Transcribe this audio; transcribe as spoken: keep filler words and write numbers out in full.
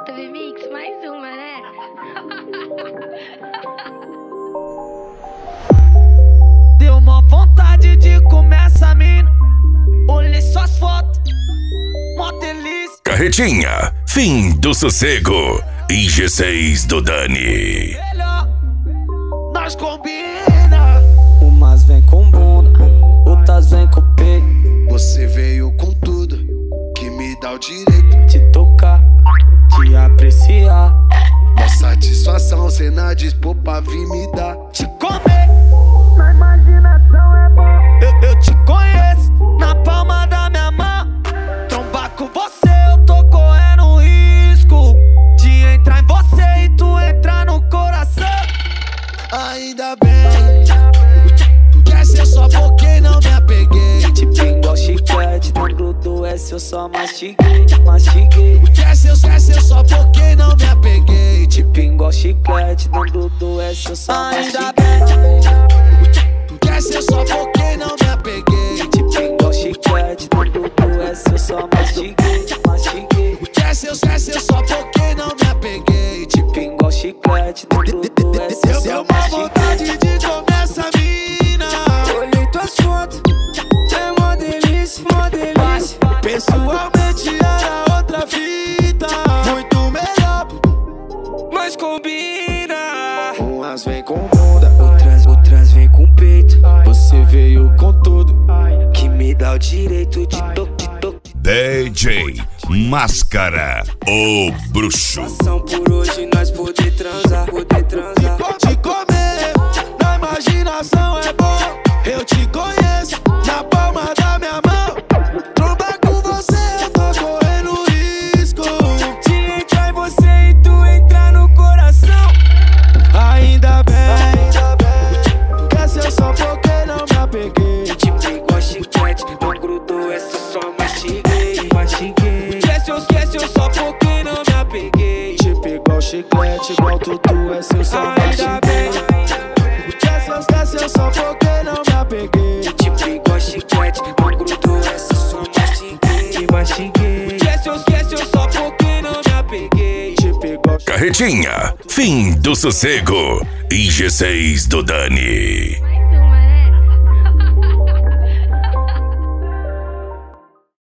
J V Mix, mais uma, né? Deu uma vontade de comer essa mina. Olhei suas fotos, mó delícia. Carretinha, fim do sossego. I G seis do Dani. Melhor, nós combina. Umas vem com bunda, outras vem com peito. Você veio com tudo, que me dá o direito de tocar, de apreciar. Uma satisfação, cena dispor pra vir me dar. Te comer, na imaginação é bom. Eu, eu te conheço, na palma da minha mão. Trombar com você, eu tô correndo risco de entrar em você e tu entrar no coração. Ainda bem que essa eu só foquei, não me apeguei. Tipo igual chiclete, não grudou, essa eu só mastiguei, mastiguei. Essa eu, essa eu só foquei, não me apeguei. Tipo igual chiclete, não grudou, essa eu só Ainda mastiguei. Que essa eu só foquei, não me apeguei. Tipo igual chiclete, não grudou, essa eu só mastiguei, mastiguei. Essa eu, essa eu só foquei, não me apeguei. Tipo igual chiclete, não grudou, essa eu Deu só uma mastiguei. vontade de comer essa mina. Olhei tuas fotos, é mó delícia, mó delícia. Pessoalmente era outra fita, muito melhor. mas combina. Umas vem com bunda, Outras, outras vem com peito. Você veio com tudo, que me dá o direito de tocar, de tocar. D J Máscara, o bruxo. Por hoje nós poder transar, poder transar. te comer, na imaginação é bom. Eu te conheço, na palma da minha mão. Trombar com você, eu tô correndo risco De entrar em você e tu entrar no coração. Ainda bem, que essa eu só foquei, não me apeguei. Tipo igual chiclete, não grudou, essa eu só mastiguei, mastiguei. Esquece, eu esquece, eu só foquei, não me apeguei. Tipo igual chiclete, igual tutu, essa eu só Ainda bem, Essa eu, essa eu só foquei, não me apeguei. Tipo igual chiclete, não grudou, essa eu só mastiguei, mastiguei. esquece, eu esquece, eu só foquei, não me apeguei. Tipo igual Carretinha, fim do sossego. I G seis do Dani.